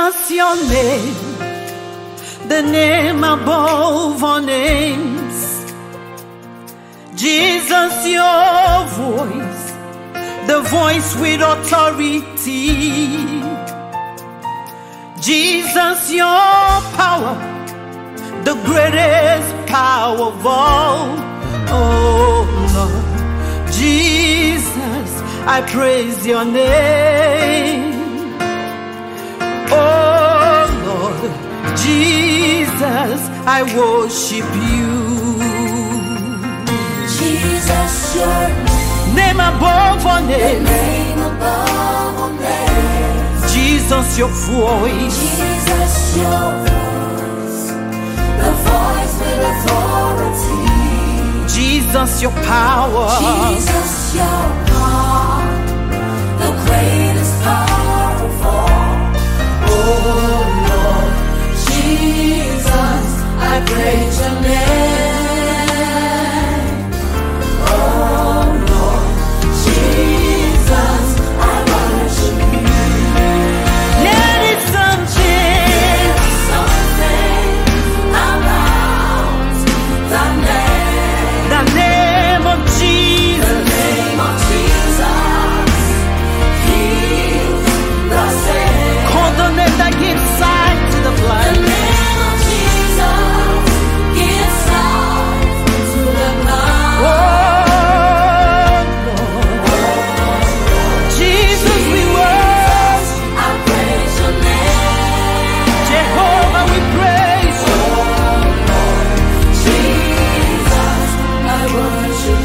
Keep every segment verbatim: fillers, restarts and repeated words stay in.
Jesus, your name, the name above all names. Jesus, your voice, the voice with authority. Jesus, your power, the greatest power of all. Oh Lord, Jesus, I praise your name. Oh Lord, Jesus, I worship you. Jesus, your name, name above all names. name above all names. Jesus, your voice, Jesus, your voice, the voice with authority. Jesus, your power, Jesus, your power, the greatest power of all. Oh Lord, Jesus, I praise your name. Oh Lord, Jesus, I worship you. there is something, Something about the name, the name of Jesus. the name of Jesus. Heals the sick. Call the name that gives sight to the The blind. name of Jesus gives sight to the blind. Oh Lord, Jesus, we worship. I praise your name. Jehovah, we praise you. Jesus, I worship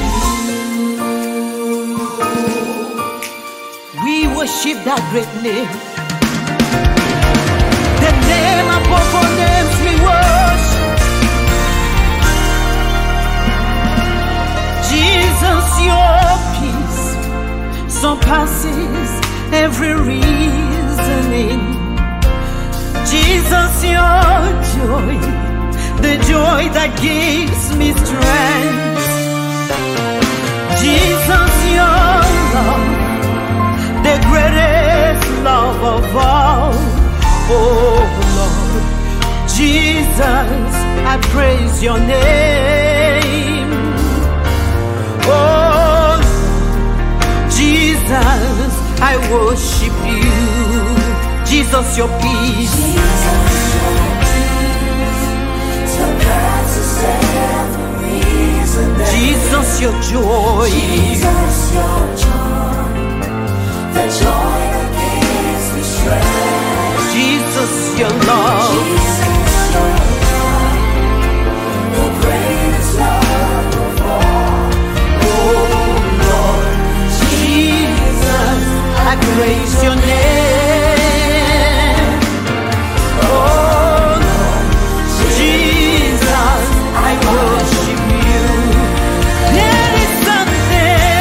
you. We worship that great name, the name above all names. We worship Jesus. Your peace surpasses every reasoning. Jesus, your joy, the joy that gives me strength. Jesus, your love, the greatest love of all. Oh Lord, Jesus, I praise your name. Oh Lord, Jesus, I worship you. Jesus, your peace, Jesus, your peace surpasses every reasoning. Jesus, your joy, Jesus, your joy, the joy that gives me strength. Jesus, your love, Jesus, your love, the greatest love of all. oh Lord, Jesus, I praise your name. Oh Lord, Jesus, I worship you. There is something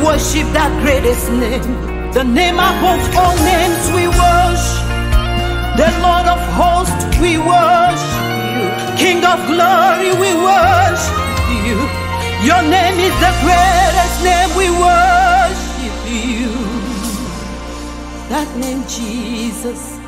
worship that greatest name, the name above all names. We worship the Lord of hosts. We worship you, King of glory. We worship you. Your name is the greatest name. We worship you. That name, Jesus.